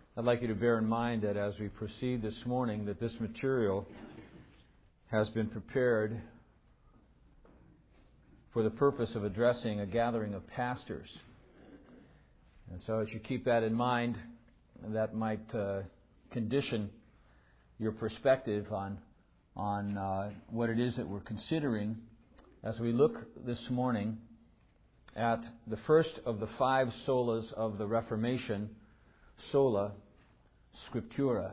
I'd like you to bear in mind that as we proceed this morning, that this material has been prepared for the purpose of addressing a gathering of pastors. And so as you keep that in mind, that might condition your perspective on what it is that we're considering as we look this morning at the first of the 5 solas of the Reformation, sola scriptura.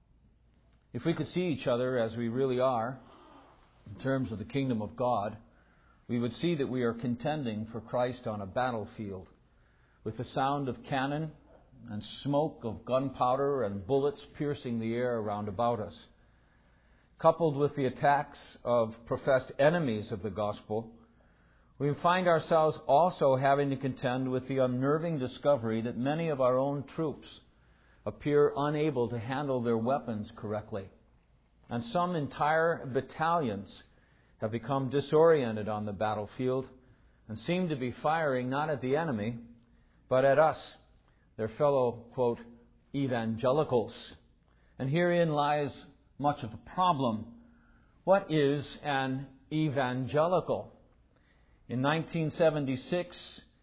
If we could see each other as we really are in terms of the kingdom of God, we would see that we are contending for Christ on a battlefield with the sound of cannon and smoke of gunpowder and bullets piercing the air around about us. Coupled with the attacks of professed enemies of the gospel, we find ourselves also having to contend with the unnerving discovery that many of our own troops appear unable to handle their weapons correctly. And some entire battalions have become disoriented on the battlefield and seem to be firing not at the enemy, but at us, their fellow, quote, evangelicals. And herein lies much of the problem. What is an evangelical? In 1976,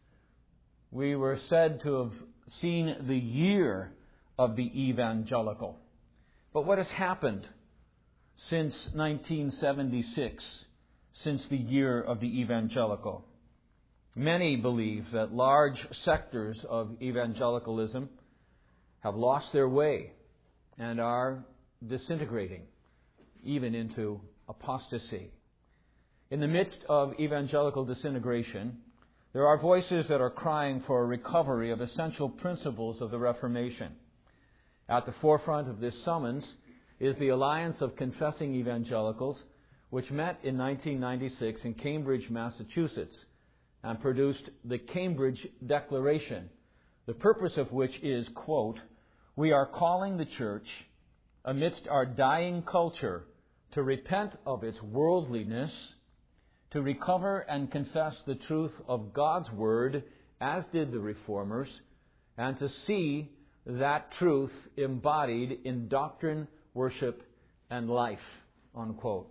we were said to have seen the year of the evangelical. But what has happened since 1976, since the year of the evangelical? Many believe that large sectors of evangelicalism have lost their way and are disintegrating, even into apostasy. In the midst of evangelical disintegration, there are voices that are crying for a recovery of essential principles of the Reformation. At the forefront of this summons is the Alliance of Confessing Evangelicals, which met in 1996 in Cambridge, Massachusetts, and produced the Cambridge Declaration, the purpose of which is, quote, "We are calling the church, amidst our dying culture, to repent of its worldliness, to recover and confess the truth of God's Word, as did the Reformers, and to see that truth embodied in doctrine, worship, and life," unquote.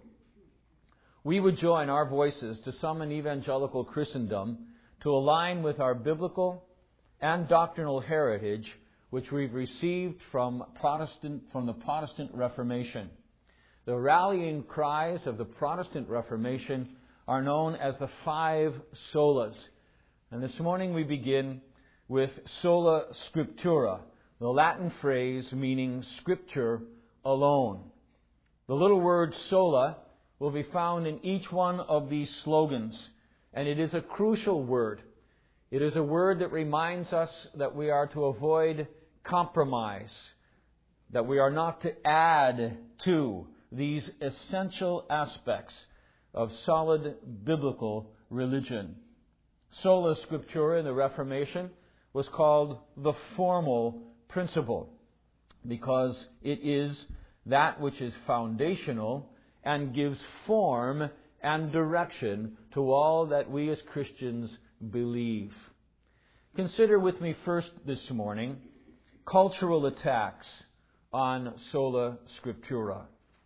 We would join our voices to summon evangelical Christendom to align with our biblical and doctrinal heritage, which we've received from the Protestant Reformation. The rallying cries of the Protestant Reformation are known as the 5 solas. And this morning we begin with sola scriptura, the Latin phrase meaning Scripture alone. The little word sola will be found in each one of these slogans, and it is a crucial word. It is a word that reminds us that we are to avoid compromise, that we are not to add to these essential aspects of solid biblical religion. Sola Scriptura in the Reformation was called the formal principle because it is that which is foundational and gives form and direction to all that we as Christians believe. Consider with me first this morning cultural attacks on sola scriptura.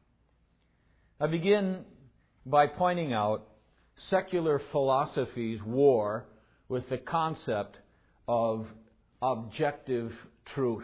I begin by pointing out secular philosophy's war with the concept of objective truth.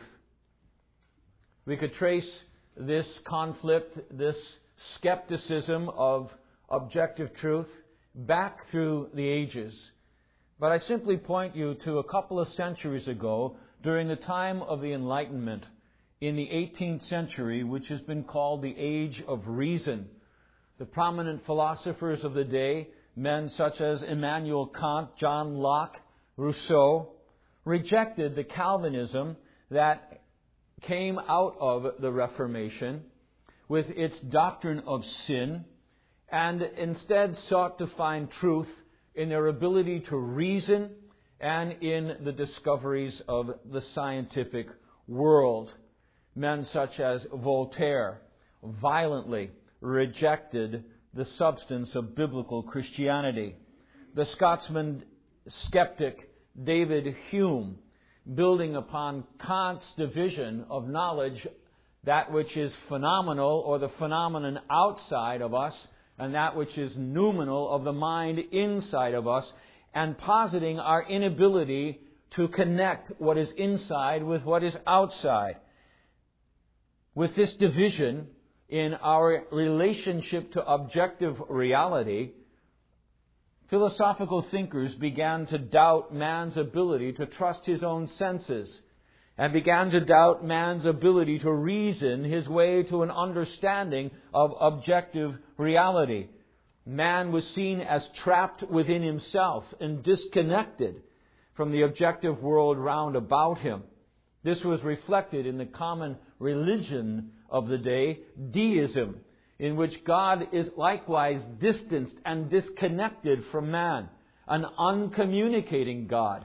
We could trace this conflict, this skepticism of objective truth back through the ages. But I simply point you to a couple of centuries ago, during the time of the Enlightenment, in the 18th century, which has been called the Age of Reason. The prominent philosophers of the day, men such as Immanuel Kant, John Locke, Rousseau, rejected the Calvinism that came out of the Reformation with its doctrine of sin, and instead sought to find truth in their ability to reason and in the discoveries of the scientific world. Men such as Voltaire violently rejected the substance of biblical Christianity. The Scotsman skeptic David Hume building upon Kant's division of knowledge, that which is phenomenal or the phenomenon outside of us, and that which is noumenal of the mind inside of us, and positing our inability to connect what is inside with what is outside. With this division in our relationship to objective reality, philosophical thinkers began to doubt man's ability to trust his own senses, and began to doubt man's ability to reason his way to an understanding of objective reality. Man was seen as trapped within himself and disconnected from the objective world round about him. This was reflected in the common religion of the day, deism, in which God is likewise distanced and disconnected from man, an uncommunicating God.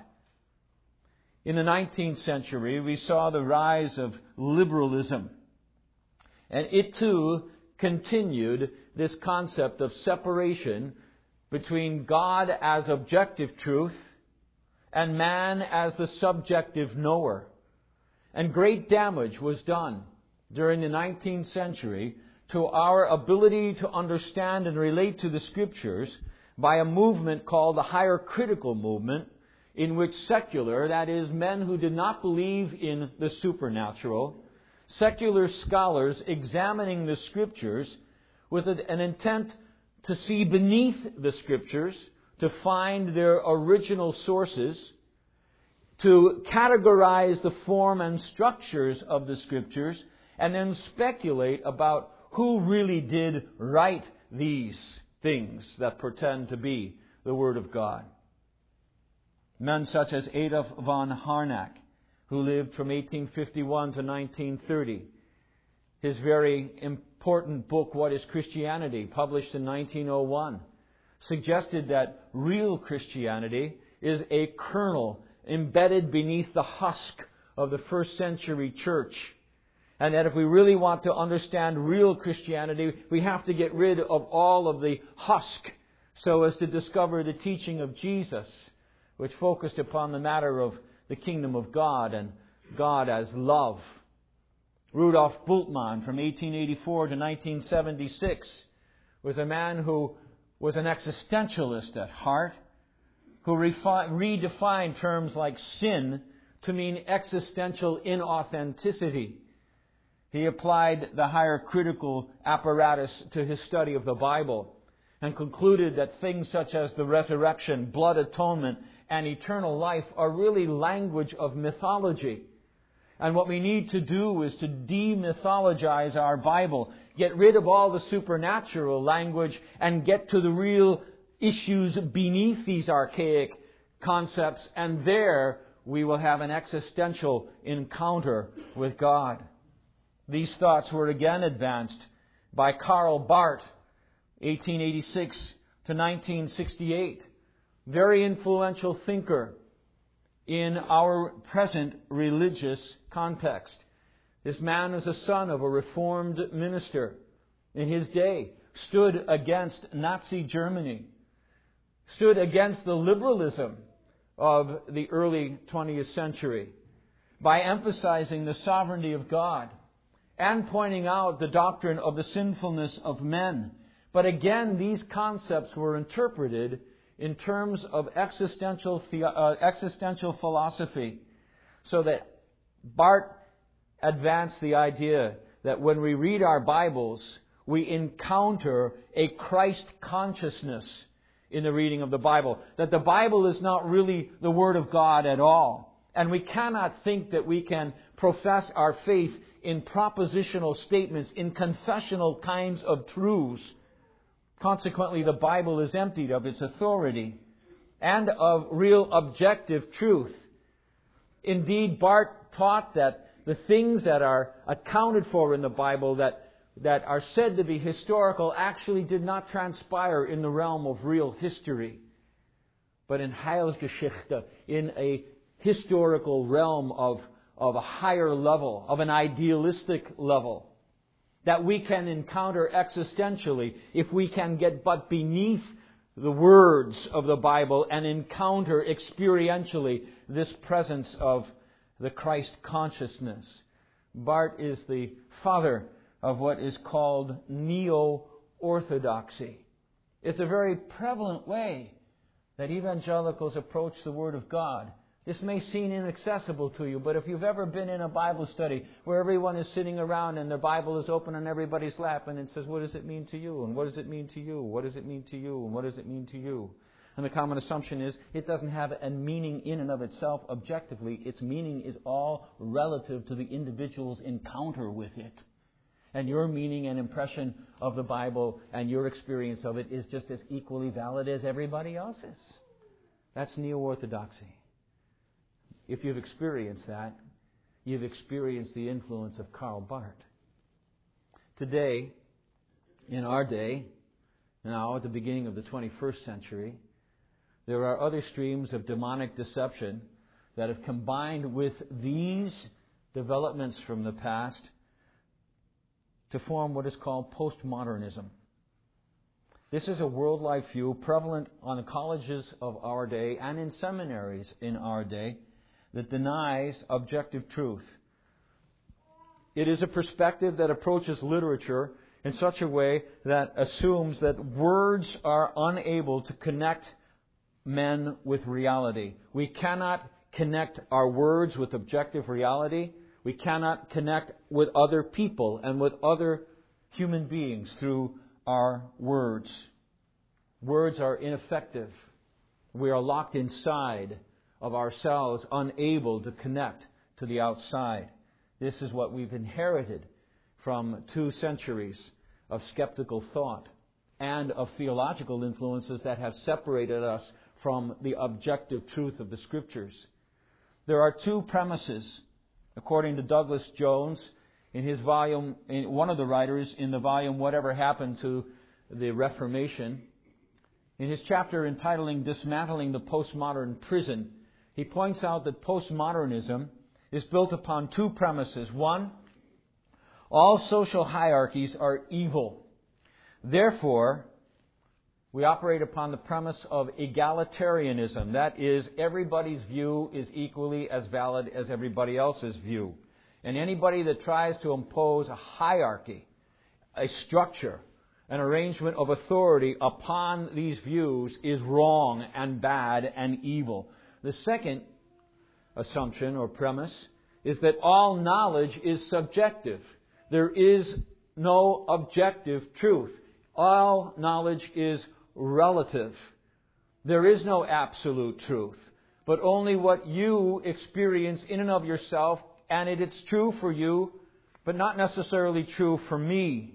In the 19th century, we saw the rise of liberalism, and it too continued this concept of separation between God as objective truth and man as the subjective knower. And great damage was done during the 19th century to our ability to understand and relate to the Scriptures by a movement called the Higher Critical Movement, in which secular, that is, men who did not believe in the supernatural, secular scholars examining the Scriptures with an intent to see beneath the Scriptures, to find their original sources, to categorize the form and structures of the Scriptures, and then speculate about who really did write these things that pretend to be the Word of God. Men such as Adolf von Harnack, who lived from 1851 to 1930. His very important book, What is Christianity?, published in 1901, suggested that real Christianity is a kernel embedded beneath the husk of the first century church. And that if we really want to understand real Christianity, we have to get rid of all of the husk so as to discover the teaching of Jesus, which focused upon the matter of the kingdom of God and God as love. Rudolf Bultmann, from 1884 to 1976, was a man who was an existentialist at heart, who redefined terms like sin to mean existential inauthenticity. He applied the higher critical apparatus to his study of the Bible and concluded that things such as the resurrection, blood atonement, and eternal life are really language of mythology. And what we need to do is to demythologize our Bible, get rid of all the supernatural language, and get to the real issues beneath these archaic concepts, and there we will have an existential encounter with God. These thoughts were again advanced by Karl Barth, 1886 to 1968. Very influential thinker in our present religious context. This man was a son of a Reformed minister in his day, stood against Nazi Germany, stood against the liberalism of the early 20th century by emphasizing the sovereignty of God and pointing out the doctrine of the sinfulness of men. But again, these concepts were interpreted in terms of existential philosophy, so that Barth advanced the idea that when we read our Bibles, we encounter a Christ consciousness in the reading of the Bible. That the Bible is not really the Word of God at all. And we cannot think that we can profess our faith in propositional statements, in confessional kinds of truths. Consequently, the Bible is emptied of its authority and of real objective truth. Indeed, Barth taught that the things that are accounted for in the Bible that are said to be historical actually did not transpire in the realm of real history, but in Heilsgeschichte, in a historical realm of a higher level, of an idealistic level, that we can encounter existentially if we can get but beneath the words of the Bible and encounter experientially this presence of the Christ consciousness. Barth is the father of what is called neo-orthodoxy. It's a very prevalent way that evangelicals approach the Word of God. This may seem inaccessible to you, but if you've ever been in a Bible study where everyone is sitting around and the Bible is open on everybody's lap and it says, what does it mean to you? And what does it mean to you? What does it mean to you? And what does it mean to you? And the common assumption is it doesn't have a meaning in and of itself objectively. Its meaning is all relative to the individual's encounter with it. And your meaning and impression of the Bible and your experience of it is just as equally valid as everybody else's. That's neo-orthodoxy. If you've experienced that, you've experienced the influence of Karl Barth. Today, in our day, now at the beginning of the 21st century, there are other streams of demonic deception that have combined with these developments from the past to form what is called postmodernism. This is a world-wide view prevalent on the colleges of our day and in seminaries in our day that denies objective truth. It is a perspective that approaches literature in such a way that assumes that words are unable to connect men with reality. We cannot connect our words with objective reality. We cannot connect with other people and with other human beings through our words. Words are ineffective. We are locked inside of ourselves, unable to connect to the outside. This is what we've inherited from 2 centuries of skeptical thought and of theological influences that have separated us from the objective truth of the Scriptures. There are 2 premises, according to Douglas Jones, in his volume, in one of the writers in the volume Whatever Happened to the Reformation. In his chapter entitling Dismantling the Postmodern Prison, he points out that postmodernism is built upon 2 premises. 1, all social hierarchies are evil. Therefore, we operate upon the premise of egalitarianism. That is, everybody's view is equally as valid as everybody else's view. And anybody that tries to impose a hierarchy, a structure, an arrangement of authority upon these views is wrong and bad and evil. The second assumption or premise is that all knowledge is subjective. There is no objective truth. All knowledge is relative. There is no absolute truth, but only what you experience in and of yourself, and it's true for you, but not necessarily true for me.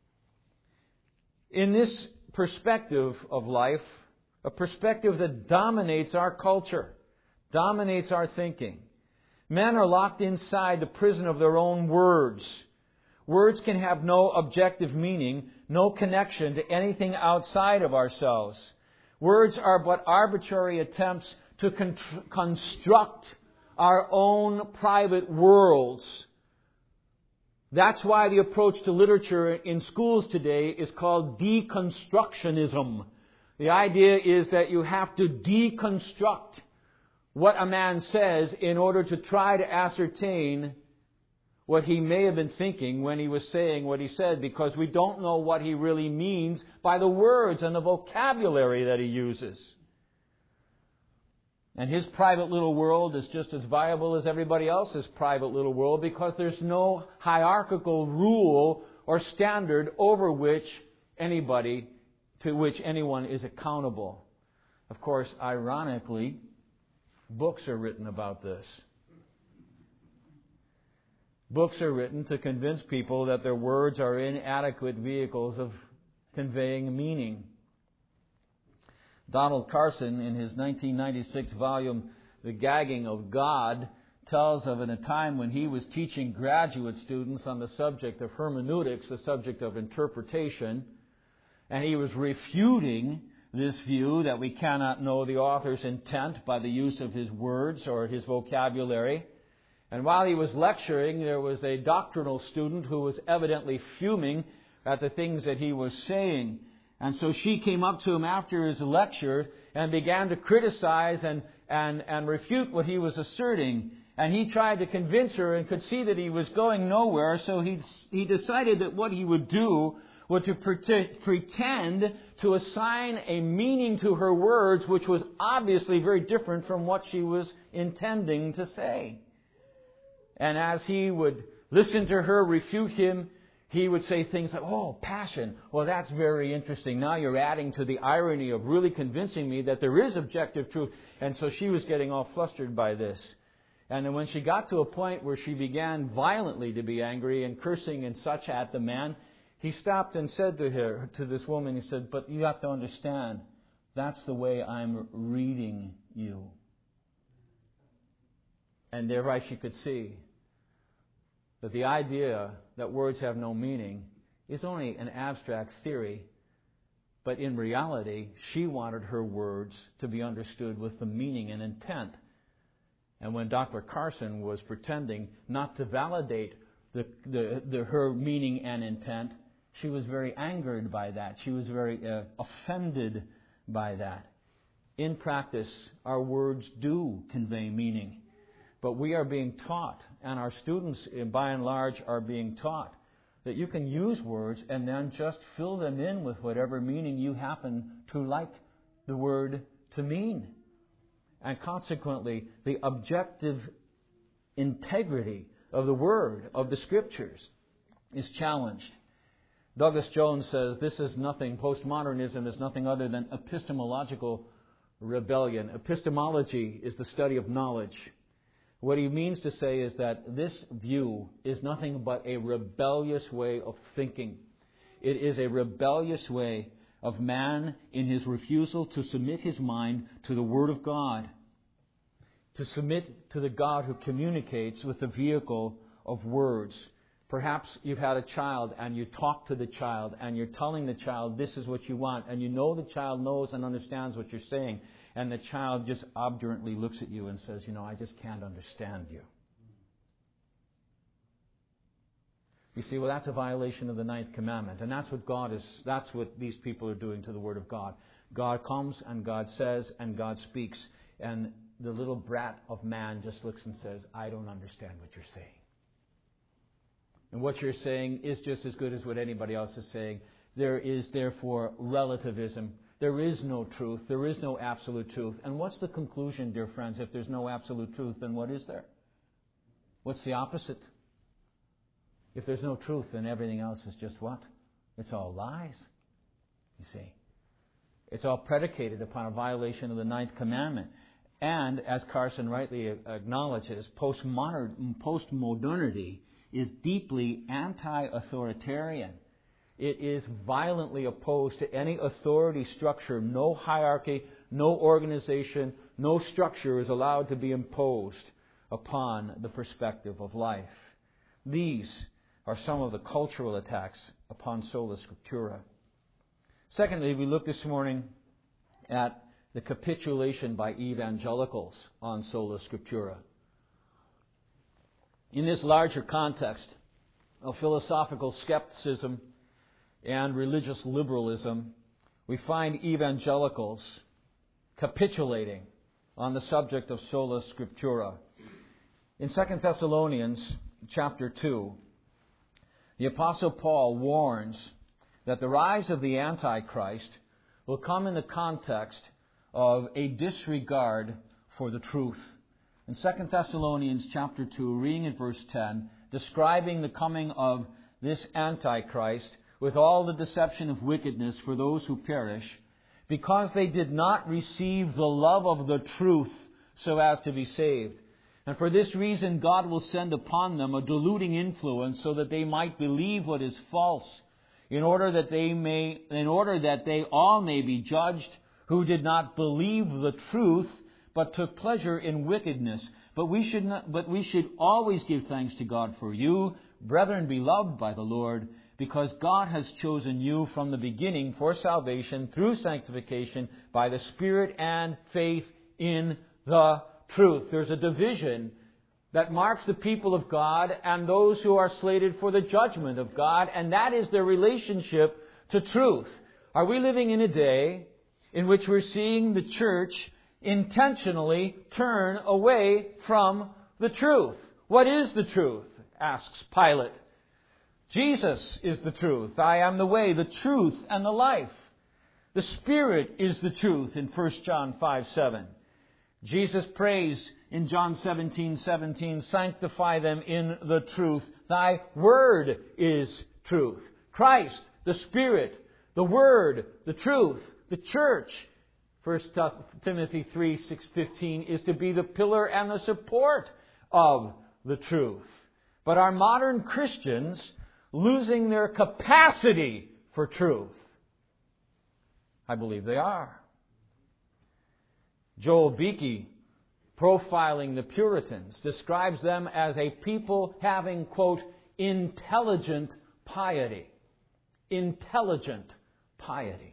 In this perspective of life, a perspective that dominates our culture, dominates our thinking, men are locked inside the prison of their own words. Words can have no objective meaning, no connection to anything outside of ourselves. Words are but arbitrary attempts to construct our own private worlds. That's why the approach to literature in schools today is called deconstructionism. The idea is that you have to deconstruct what a man says in order to try to ascertain what he may have been thinking when he was saying what he said, because we don't know what he really means by the words and the vocabulary that he uses. And his private little world is just as viable as everybody else's private little world, because there's no hierarchical rule or standard over which to which anyone is accountable. Of course, ironically, books are written about this. Books are written to convince people that their words are inadequate vehicles of conveying meaning. Donald Carson, in his 1996 volume, The Gagging of God, tells of a time when he was teaching graduate students on the subject of hermeneutics, the subject of interpretation, and he was refuting this view that we cannot know the author's intent by the use of his words or his vocabulary. And while he was lecturing, there was a doctrinal student who was evidently fuming at the things that he was saying. And so she came up to him after his lecture and began to criticize and refute what he was asserting. And he tried to convince her and could see that he was going nowhere, so he decided that what he would do was to pretend to assign a meaning to her words which was obviously very different from what she was intending to say. And as he would listen to her refute him, he would say things like, "Oh, passion. Well, that's very interesting. Now you're adding to the irony of really convincing me that there is objective truth." And so she was getting all flustered by this. And then when she got to a point where she began violently to be angry and cursing and such at the man, he stopped and said to this woman, he said, "But you have to understand, that's the way I'm reading you." And thereby she could see that the idea that words have no meaning is only an abstract theory, but in reality, she wanted her words to be understood with the meaning and intent. And when Dr. Carson was pretending not to validate her meaning and intent, she was very angered by that. She was very offended by that. In practice, our words do convey meaning. But we are being taught, and our students, by and large, are being taught, that you can use words and then just fill them in with whatever meaning you happen to like the word to mean. And consequently, the objective integrity of the Word, of the Scriptures, is challenged. Douglas Jones says postmodernism is nothing other than epistemological rebellion. Epistemology is the study of knowledge. What he means to say is that this view is nothing but a rebellious way of thinking. It is a rebellious way of man in his refusal to submit his mind to the Word of God, to submit to the God who communicates with the vehicle of words. Perhaps you've had a child and you talk to the child and you're telling the child this is what you want, and you know the child knows and understands what you're saying, and the child just obdurately looks at you and says, "I just can't understand you." You see, well, that's a violation of the ninth commandment. And that's what these people are doing to the Word of God. God comes and God says and God speaks. And the little brat of man just looks and says, "I don't understand what you're saying." And what you're saying is just as good as what anybody else is saying. There is therefore relativism. There is no truth. There is no absolute truth. And what's the conclusion, dear friends? If there's no absolute truth, then what is there? What's the opposite? If there's no truth, then everything else is just what? It's all lies, you see. It's all predicated upon a violation of the ninth commandment. And, as Carson rightly acknowledges, postmodernity is deeply anti-authoritarian. It is violently opposed to any authority structure. No hierarchy, no organization, no structure is allowed to be imposed upon the perspective of life. These are some of the cultural attacks upon sola scriptura. Secondly, we look this morning at the capitulation by evangelicals on sola scriptura. In this larger context of philosophical skepticism and religious liberalism, we find evangelicals capitulating on the subject of sola scriptura. In 2 Thessalonians chapter 2, the Apostle Paul warns that the rise of the Antichrist will come in the context of a disregard for the truth. In 2 Thessalonians chapter 2, reading in verse 10, describing the coming of this Antichrist with all the deception of wickedness for those who perish, because they did not receive the love of the truth so as to be saved. And for this reason, God will send upon them a deluding influence so that they might believe what is false, in order that they all may be judged who did not believe the truth, but took pleasure in wickedness. But we should always give thanks to God for you, brethren beloved by the Lord, because God has chosen you from the beginning for salvation through sanctification by the Spirit and faith in the truth. There's a division that marks the people of God and those who are slated for the judgment of God, and that is their relationship to truth. Are we living in a day in which we're seeing the church intentionally turn away from the truth. What is the truth? Asks Pilate. Jesus is the truth. I am the way, the truth, and the life. The Spirit is the truth in 1 John 5:7. Jesus prays in John 17:17, sanctify them in the truth. Thy word is truth. Christ, the Spirit, the Word, the truth, the church. 1 Timothy 3:6-15 is to be the pillar and the support of the truth. But are modern Christians losing their capacity for truth? I believe they are. Joel Beeke, profiling the Puritans, describes them as a people having, quote, intelligent piety. Intelligent piety.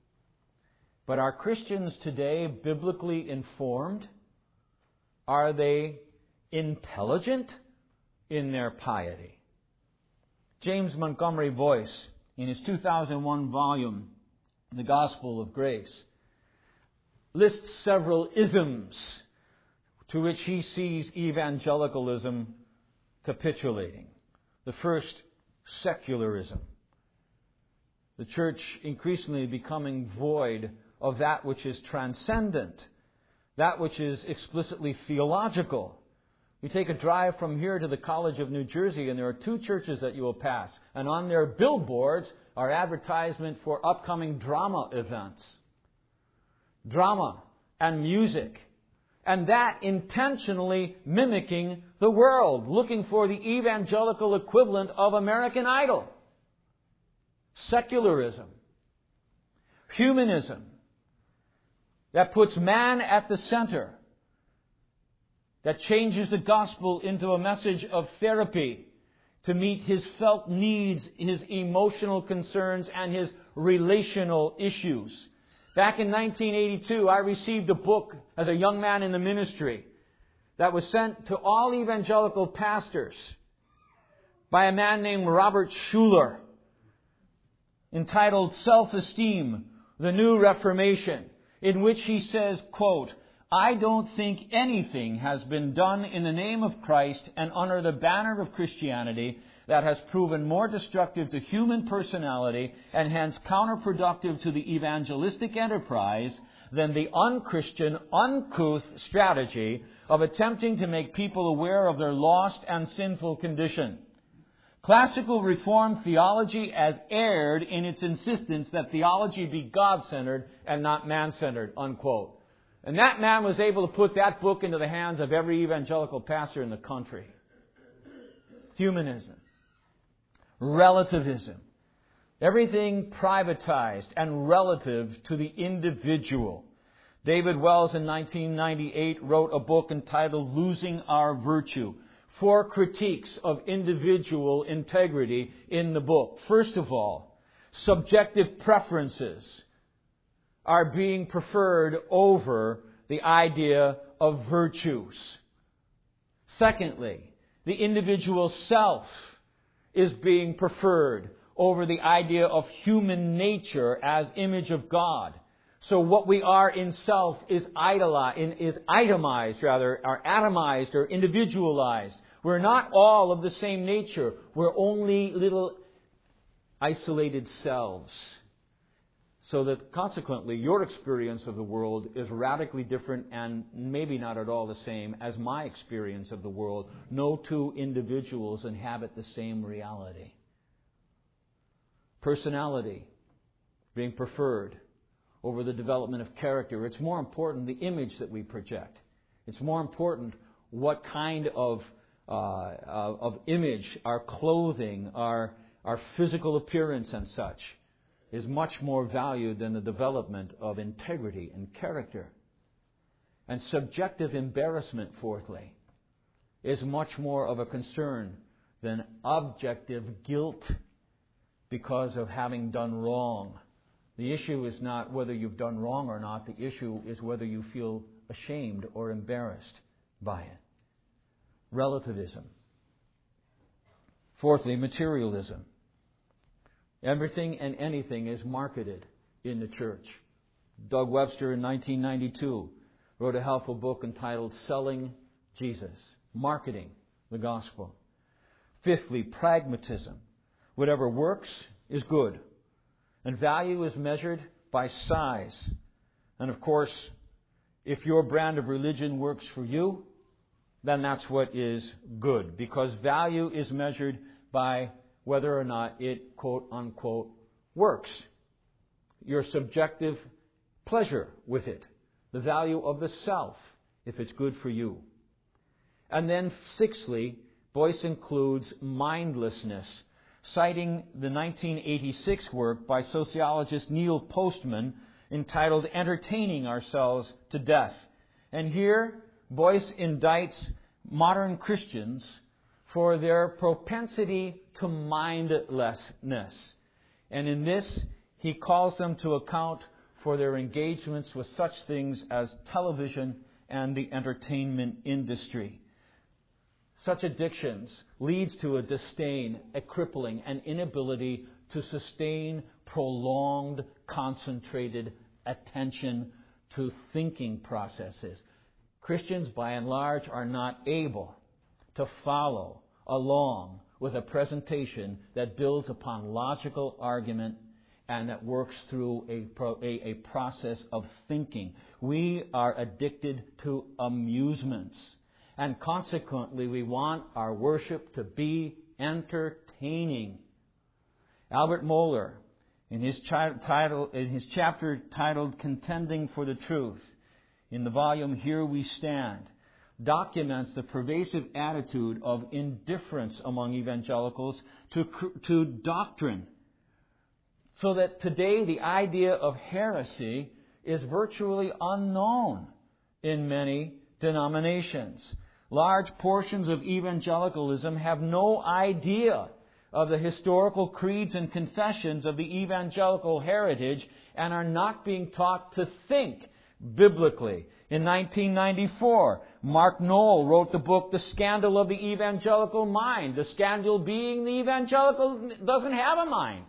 But are Christians today biblically informed? Are they intelligent in their piety? James Montgomery Boyce, in his 2001 volume, The Gospel of Grace, lists several isms to which he sees evangelicalism capitulating. The first, secularism. The church increasingly becoming void of that which is transcendent, that which is explicitly theological. You take a drive from here to the College of New Jersey and there are two churches that you will pass, and on their billboards are advertisement for upcoming drama events. Drama and music. And that intentionally mimicking the world, looking for the evangelical equivalent of American Idol. Secularism. Humanism. That puts man at the center. That changes the gospel into a message of therapy to meet his felt needs, his emotional concerns, and his relational issues. Back in 1982, I received a book as a young man in the ministry that was sent to all evangelical pastors by a man named Robert Schuller, entitled Self-Esteem, the New Reformation, in which he says, quote, I don't think anything has been done in the name of Christ and under the banner of Christianity that has proven more destructive to human personality and hence counterproductive to the evangelistic enterprise than the unchristian, uncouth strategy of attempting to make people aware of their lost and sinful condition. Classical Reformed theology has erred in its insistence that theology be God-centered and not man-centered, unquote. And that man was able to put that book into the hands of every evangelical pastor in the country. Humanism. Relativism. Everything privatized and relative to the individual. David Wells in 1998 wrote a book entitled Losing Our Virtue. 4 critiques of individual integrity in the book. First of all, subjective preferences are being preferred over the idea of virtues. Secondly, the individual self is being preferred over the idea of human nature as image of God. So what we are in self is itemized, or atomized or individualized. We're not all of the same nature. We're only little isolated selves. So that consequently, your experience of the world is radically different and maybe not at all the same as my experience of the world. No two individuals inhabit the same reality. Personality being preferred over the development of character. It's more important the image that we project. It's more important what kind of image, our clothing, our physical appearance and such is much more valued than the development of integrity and character. And subjective embarrassment, fourthly, is much more of a concern than objective guilt because of having done wrong. The issue is not whether you've done wrong or not. The issue is whether you feel ashamed or embarrassed by it. Relativism. Fourthly, materialism. Everything and anything is marketed in the church. Doug Webster in 1992 wrote a helpful book entitled Selling Jesus. marketing the gospel. Fifthly, pragmatism. Whatever works is good. And value is measured by size. And of course, if your brand of religion works for you, then that's what is good. Because value is measured by whether or not it, quote unquote, works. Your subjective pleasure with it. The value of the self, if it's good for you. And then sixthly, Boyce includes mindlessness, citing the 1986 work by sociologist Neil Postman entitled Entertaining Ourselves to Death. And here, Boyce indicts modern Christians for their propensity to mindlessness. And in this, he calls them to account for their engagements with such things as television and the entertainment industry. Such addictions leads to a disdain, a crippling, an inability to sustain prolonged, concentrated attention to thinking processes. Christians, by and large, are not able to follow along with a presentation that builds upon logical argument and that works through a process of thinking. We are addicted to amusements. And consequently, we want our worship to be entertaining. Albert Mohler, in his chapter titled Contending for the Truth, in the volume Here We Stand, documents the pervasive attitude of indifference among evangelicals to doctrine. So that today the idea of heresy is virtually unknown in many denominations. Large portions of evangelicalism have no idea of the historical creeds and confessions of the evangelical heritage and are not being taught to think biblically. In 1994, Mark Knoll wrote the book The Scandal of the Evangelical Mind. The scandal being the evangelical doesn't have a mind.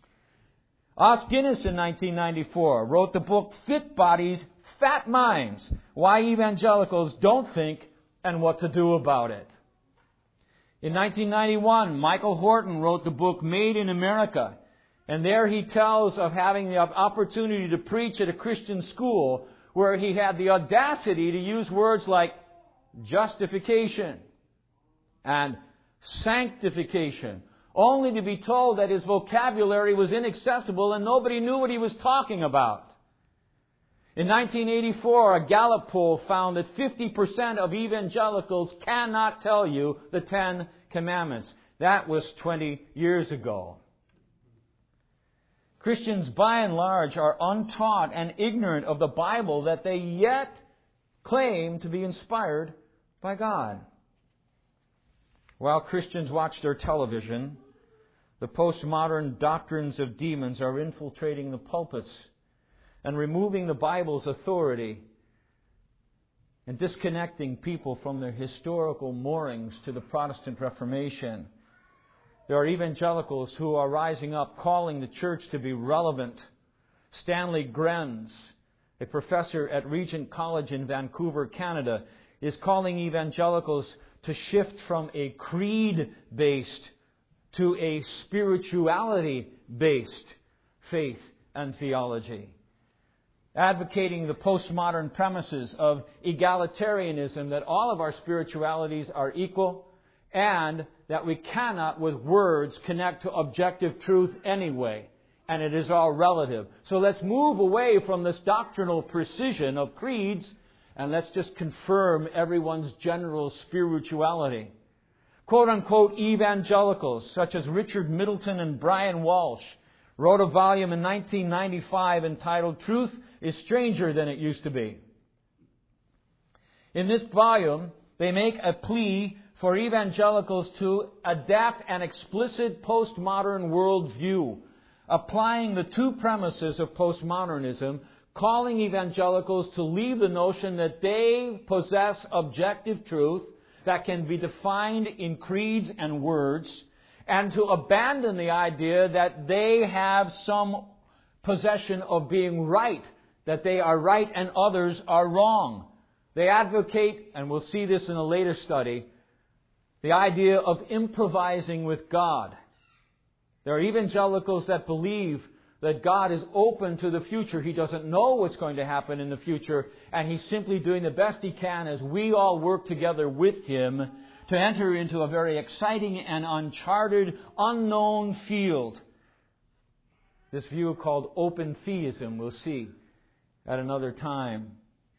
Os Guinness in 1994 wrote the book Fit Bodies, Fat Minds. Why Evangelicals Don't Think and What to Do About It. In 1991, Michael Horton wrote the book Made in America. And there he tells of having the opportunity to preach at a Christian school where he had the audacity to use words like justification and sanctification, only to be told that his vocabulary was inaccessible and nobody knew what he was talking about. In 1984, a Gallup poll found that 50% of evangelicals cannot tell you the 10 Commandments. That was 20 years ago. Christians, by and large, are untaught and ignorant of the Bible that they yet claim to be inspired by God. While Christians watch their television, the postmodern doctrines of demons are infiltrating the pulpits and removing the Bible's authority and disconnecting people from their historical moorings to the Protestant Reformation. There are evangelicals who are rising up calling the church to be relevant. Stanley Grenz, a professor at Regent College in Vancouver, Canada, is calling evangelicals to shift from a creed-based to a spirituality-based faith and theology. Advocating the postmodern premises of egalitarianism, that all of our spiritualities are equal and that we cannot with words connect to objective truth anyway, and it is all relative. So let's move away from this doctrinal precision of creeds and let's just confirm everyone's general spirituality. Quote-unquote evangelicals such as Richard Middleton and Brian Walsh wrote a volume in 1995 entitled Truth is Stranger Than It Used to Be. In this volume, they make a plea for evangelicals to adapt an explicit postmodern worldview, applying the two premises of postmodernism, calling evangelicals to leave the notion that they possess objective truth that can be defined in creeds and words, and to abandon the idea that they have some possession of being right, that they are right and others are wrong. They advocate, and we'll see this in a later study, the idea of improvising with God. There are evangelicals that believe that God is open to the future. He doesn't know what's going to happen in the future, and He's simply doing the best He can as we all work together with Him to enter into a very exciting and uncharted, unknown field. This view called open theism we'll see at another time.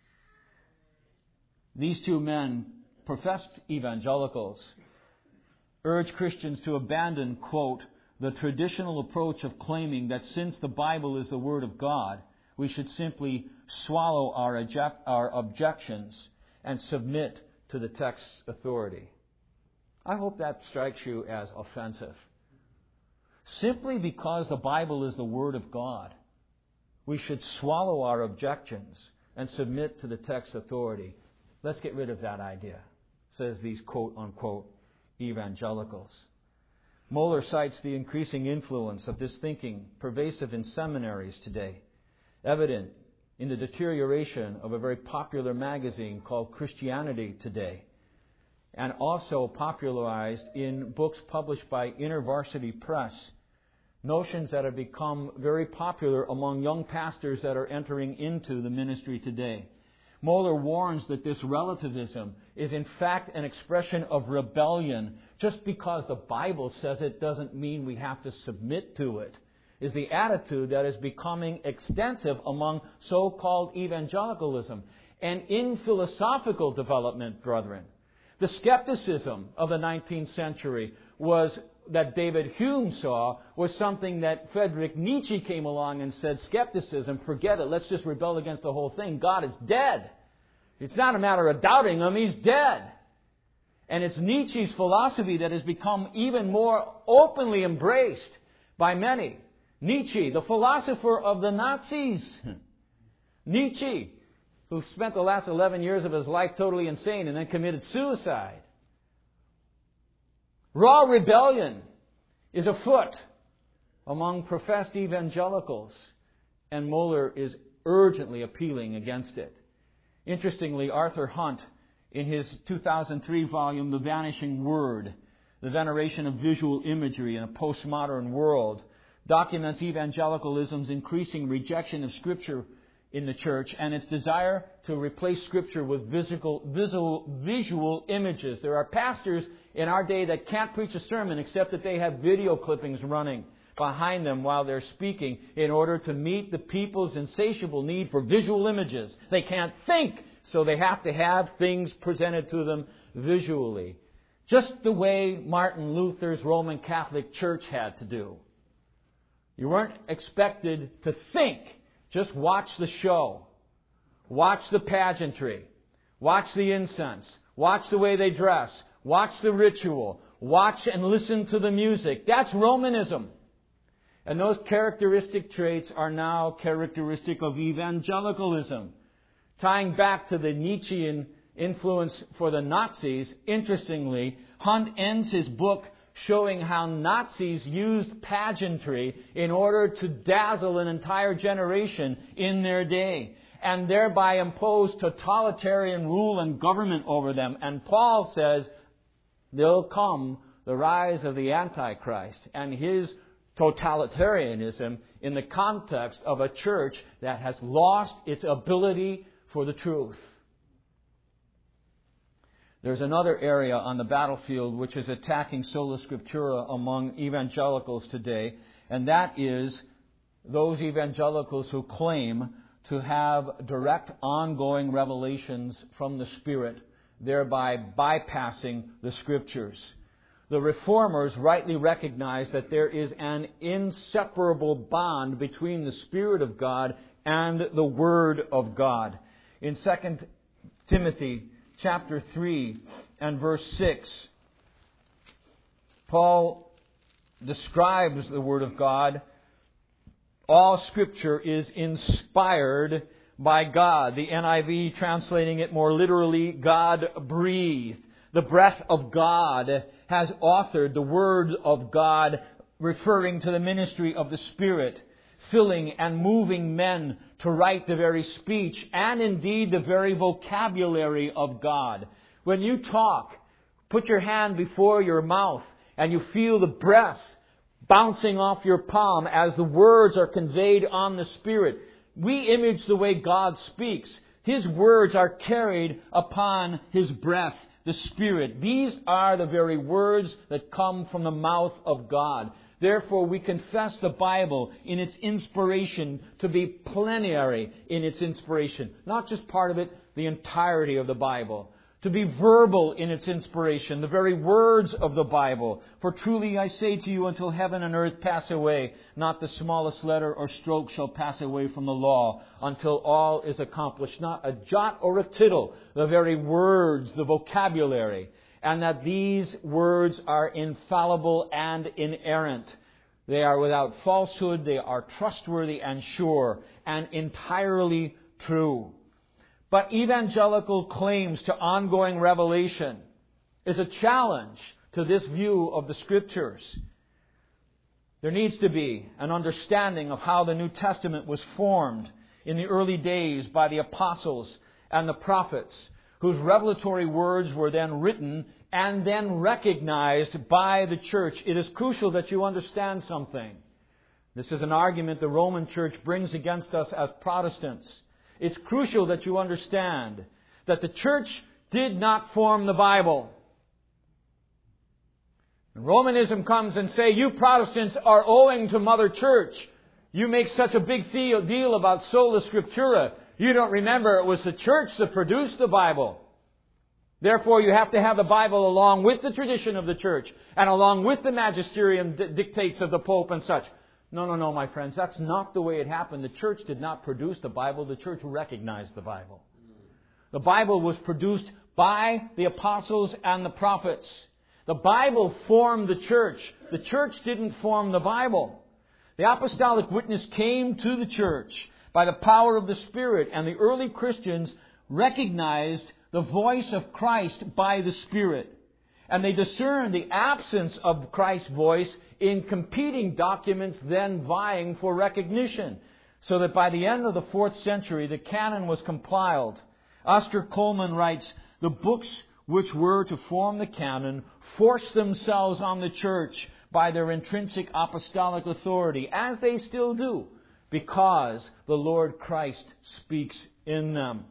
These two men, professed evangelicals, urge Christians to abandon, quote, the traditional approach of claiming that since the Bible is the Word of God, we should simply swallow our objections and submit to the text's authority. I hope that strikes you as offensive. Simply because the Bible is the Word of God, we should swallow our objections and submit to the text's authority. Let's get rid of that idea, says these quote-unquote evangelicals. Mohler cites the increasing influence of this thinking pervasive in seminaries today, evident in the deterioration of a very popular magazine called Christianity Today, and also popularized in books published by InterVarsity Press, notions that have become very popular among young pastors that are entering into the ministry today. Mohler warns that this relativism is in fact an expression of rebellion. Just because the Bible says it doesn't mean we have to submit to it, is the attitude that is becoming extensive among so-called evangelicalism. And in philosophical development, brethren, the skepticism of the 19th century was that David Hume saw was something that Friedrich Nietzsche came along and said, skepticism, forget it, let's just rebel against the whole thing. God is dead. It's not a matter of doubting Him, He's dead. And it's Nietzsche's philosophy that has become even more openly embraced by many. Nietzsche, the philosopher of the Nazis. Nietzsche, who spent the last 11 years of his life totally insane and then committed suicide. Raw rebellion is afoot among professed evangelicals, and Mohler is urgently appealing against it. Interestingly, Arthur Hunt, in his 2003 volume, The Vanishing Word, The Veneration of Visual Imagery in a Postmodern World, documents evangelicalism's increasing rejection of Scripture in the church and its desire to replace Scripture with visual images. There are pastors in our day that can't preach a sermon except that they have video clippings running behind them while they're speaking in order to meet the people's insatiable need for visual images. They can't think, so they have to have things presented to them visually. Just the way Martin Luther's Roman Catholic Church had to do. You weren't expected to think. Just watch the show. Watch the pageantry. Watch the incense. Watch the way they dress. Watch the ritual. Watch and listen to the music. That's Romanism. And those characteristic traits are now characteristic of evangelicalism. Tying back to the Nietzschean influence for the Nazis, interestingly, Hunt ends his book showing how Nazis used pageantry in order to dazzle an entire generation in their day, and thereby impose totalitarian rule and government over them. And Paul says, there'll come the rise of the Antichrist and his totalitarianism in the context of a church that has lost its ability for the truth. There's another area on the battlefield which is attacking sola scriptura among evangelicals today, and that is those evangelicals who claim to have direct ongoing revelations from the Spirit, thereby bypassing the Scriptures. The Reformers rightly recognize that there is an inseparable bond between the Spirit of God and the Word of God. In 2 Timothy chapter 3 and verse 6, Paul describes the Word of God. All Scripture is inspired by God. The NIV translating it more literally, God breathed. The breath of God has authored the Word of God, referring to the ministry of the Spirit. filling and moving men to write the very speech and indeed the very vocabulary of God. When you talk, put your hand before your mouth and you feel the breath bouncing off your palm as the words are conveyed on the Spirit. We image the way God speaks. His words are carried upon His breath, the Spirit. These are the very words that come from the mouth of God. Therefore, we confess the Bible in its inspiration to be plenary in its inspiration. Not just part of it, the entirety of the Bible. To be verbal in its inspiration, the very words of the Bible. For truly I say to you, until heaven and earth pass away, not the smallest letter or stroke shall pass away from the law, until all is accomplished. Not a jot or a tittle, the very words, the vocabulary. And that these words are infallible and inerrant. They are without falsehood, they are trustworthy and sure, and entirely true. But evangelical claims to ongoing revelation is a challenge to this view of the Scriptures. There needs to be an understanding of how the New Testament was formed in the early days by the apostles and the prophets, whose revelatory words were then written and then recognized by the church. It is crucial that you understand something. This is an argument the Roman Church brings against us as Protestants. It's crucial that you understand that the church did not form the Bible. And Romanism comes and say, you Protestants are owing to Mother Church. You make such a big deal about sola scriptura. You don't remember it was the church that produced the Bible. Therefore, you have to have the Bible along with the tradition of the church and along with the magisterium dictates of the Pope and such. No, my friends. That's not the way it happened. The church did not produce the Bible. The church recognized the Bible. The Bible was produced by the apostles and the prophets. The Bible formed the church. The church didn't form the Bible. The apostolic witness came to the church by the power of the Spirit, and the early Christians recognized the voice of Christ by the Spirit. And they discerned the absence of Christ's voice in competing documents then vying for recognition. So that by the end of the 4th century, the canon was compiled. Oscar Coleman writes, the books which were to form the canon forced themselves on the church by their intrinsic apostolic authority, as they still do, because the Lord Christ speaks in them.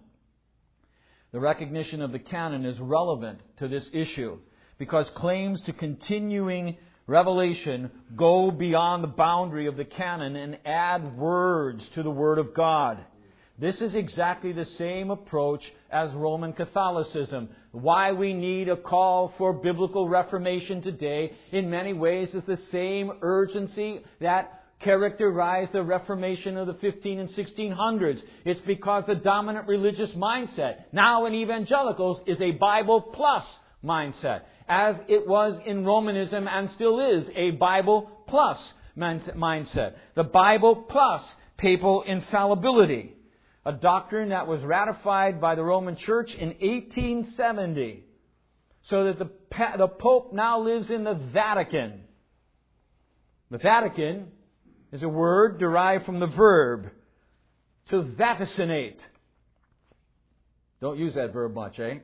The recognition of the canon is relevant to this issue, because claims to continuing revelation go beyond the boundary of the canon and add words to the Word of God. This is exactly the same approach as Roman Catholicism. Why we need a call for biblical reformation today, in many ways, is the same urgency that characterized the Reformation of the 15 and 1600s. It's because the dominant religious mindset now in evangelicals is a Bible plus mindset, as it was in Romanism and still is a Bible plus mindset. The Bible plus papal infallibility, a doctrine that was ratified by the Roman Church in 1870, so that the Pope now lives in the Vatican. The Vatican is a word derived from the verb to vaticinate. Don't use that verb much, eh?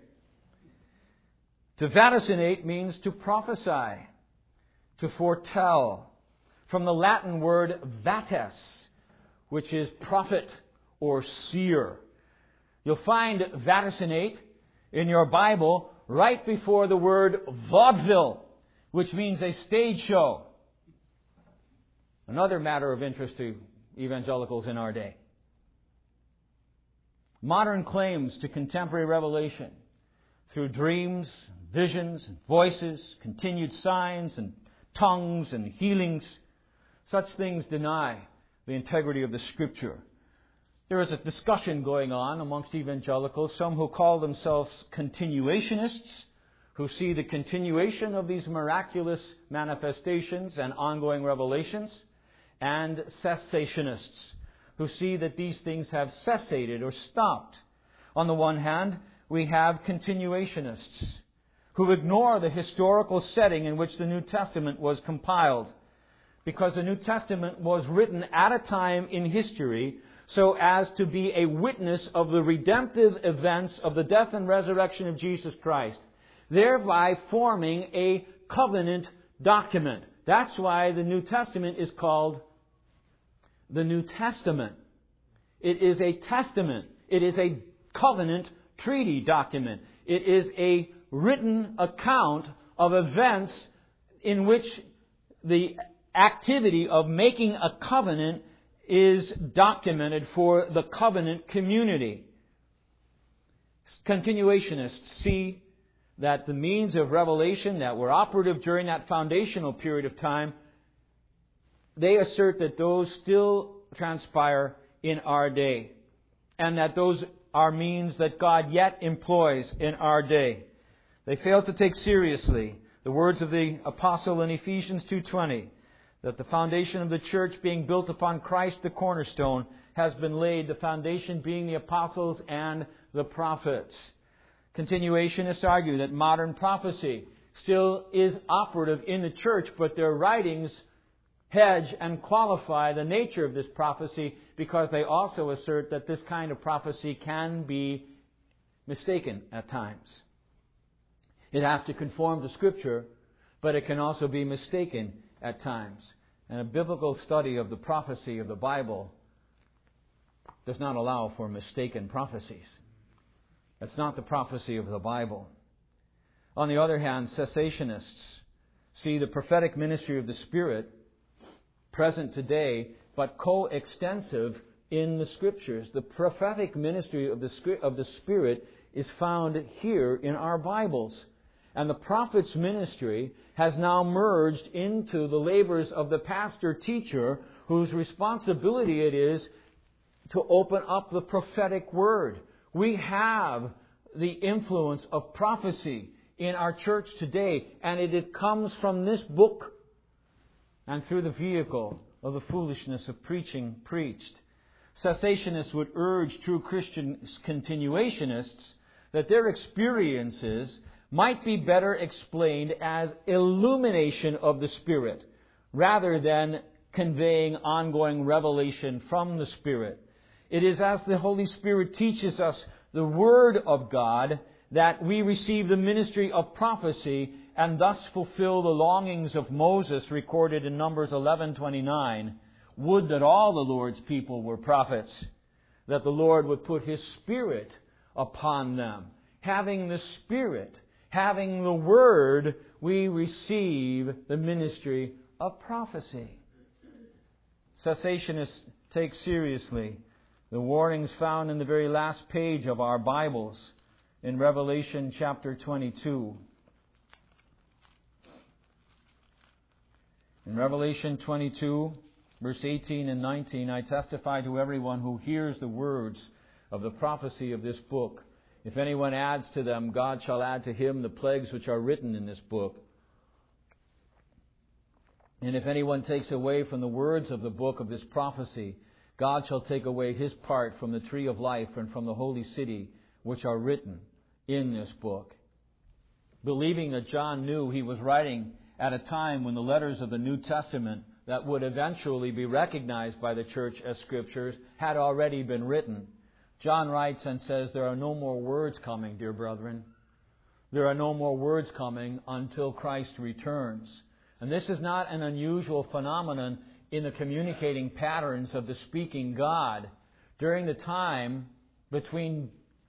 To vaticinate means to prophesy, to foretell. From the Latin word vates, which is prophet or seer. You'll find vaticinate in your Bible right before the word vaudeville, which means a stage show. Another matter of interest to evangelicals in our day. Modern claims to contemporary revelation through dreams, visions, and voices, continued signs and tongues and healings, such things deny the integrity of the Scripture. There is a discussion going on amongst evangelicals, some who call themselves continuationists, who see the continuation of these miraculous manifestations and ongoing revelations, and cessationists, who see that these things have cessated or stopped. On the one hand, we have continuationists, who ignore the historical setting in which the New Testament was compiled. because the New Testament was written at a time in history so as to be a witness of the redemptive events of the death and resurrection of Jesus Christ, thereby forming a covenant document. That's why the New Testament is called the New Testament. It is a testament. It is a covenant treaty document. It is a written account of events in which the activity of making a covenant is documented for the covenant community. Continuationists see that the means of revelation that were operative during that foundational period of time, they assert that those still transpire in our day, and that those are means that God yet employs in our day. They fail to take seriously the words of the apostle in Ephesians 2:20, that the foundation of the church being built upon Christ the cornerstone has been laid, the foundation being the apostles and the prophets. Continuationists argue that modern prophecy still is operative in the church, but their writings hedge and qualify the nature of this prophecy because they also assert that this kind of prophecy can be mistaken at times. It has to conform to Scripture, but it can also be mistaken at times. And a biblical study of the prophecy of the Bible does not allow for mistaken prophecies. That's not the prophecy of the Bible. On the other hand, cessationists see the prophetic ministry of the Spirit present today, but coextensive in the Scriptures. The prophetic ministry of the Spirit is found here in our Bibles. And the prophet's ministry has now merged into the labors of the pastor-teacher, whose responsibility it is to open up the prophetic word. We have the influence of prophecy in our church today, and it comes from this book and through the vehicle of the foolishness of preaching preached. Cessationists would urge true Christian continuationists that their experiences might be better explained as illumination of the Spirit rather than conveying ongoing revelation from the Spirit. It is as the Holy Spirit teaches us the Word of God that we receive the ministry of prophecy and thus fulfill the longings of Moses recorded in Numbers 11:29. Would that all the Lord's people were prophets, that the Lord would put His Spirit upon them. Having the Spirit, having the Word, we receive the ministry of prophecy. Cessationists take seriously the warnings found in the very last page of our Bibles in Revelation chapter 22. In Revelation 22, verse 18 and 19, I testify to everyone who hears the words of the prophecy of this book. If anyone adds to them, God shall add to him the plagues which are written in this book. And if anyone takes away from the words of the book of this prophecy, God shall take away his part from the tree of life and from the holy city which are written in this book. Believing that John knew he was writing at a time when the letters of the New Testament that would eventually be recognized by the church as Scriptures had already been written, John writes and says, there are no more words coming, dear brethren. There are no more words coming until Christ returns. And this is not an unusual phenomenon in the communicating patterns of the speaking God. During the time between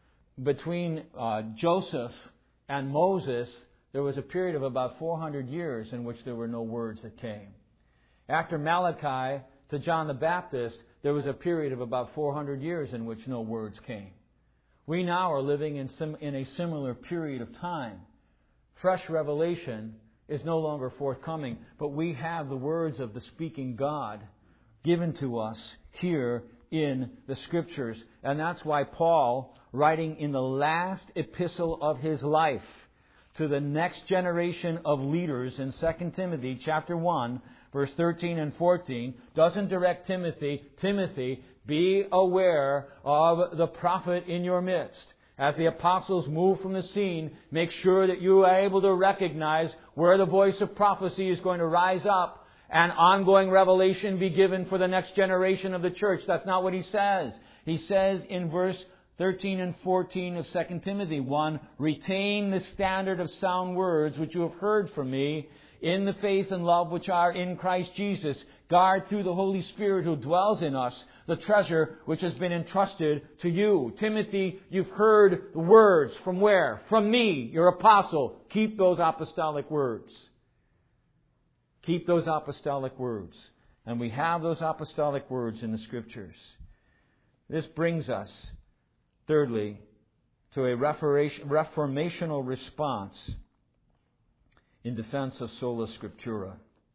Joseph and Moses, there was a period of about 400 years in which there were no words that came. After Malachi to John the Baptist, there was a period of about 400 years in which no words came. We now are living in a similar period of time. Fresh revelation is no longer forthcoming, but we have the words of the speaking God given to us here in the Scriptures. And that's why Paul, writing in the last epistle of his life to the next generation of leaders in 2 Timothy chapter 1, verse 13 and 14, doesn't direct Timothy, be aware of the prophet in your midst. As the apostles move from the scene, make sure that you are able to recognize where the voice of prophecy is going to rise up and ongoing revelation be given for the next generation of the church. That's not what he says. He says in verse 13 and 14 of 2 Timothy 1, retain the standard of sound words which you have heard from me in the faith and love which are in Christ Jesus. Guard through the Holy Spirit who dwells in us the treasure which has been entrusted to you. Timothy, you've heard the words from where? From me, your apostle. Keep those apostolic words. Keep those apostolic words. And we have those apostolic words in the Scriptures. This brings us, thirdly, to a reformational response in defense of sola scriptura.